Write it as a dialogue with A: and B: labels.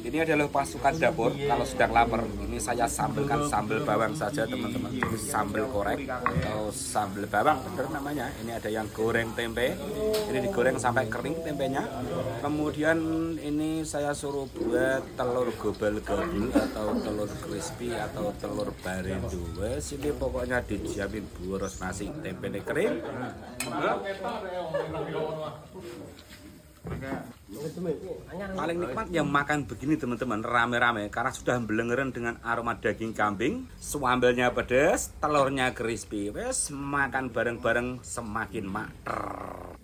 A: Ini adalah pasukan dapur kalau sedang lapar. Ini saya sambelkan sambal bawang saja teman-teman. Ini sambal korek atau sambal bawang bener namanya. Ini ada yang goreng tempe. Ini digoreng sampai kering tempenya. Kemudian ini saya suruh buat telur gobal-gabul atau telur crispy atau telur barendo. Wes ini pokoknya dijamin boros nasi tempe kering. Paling nikmat yang makan begini teman-teman, rame-rame karena sudah belengeran dengan aroma daging kambing, sambelnya pedas, telurnya crispy. Wes makan bareng-bareng semakin mater.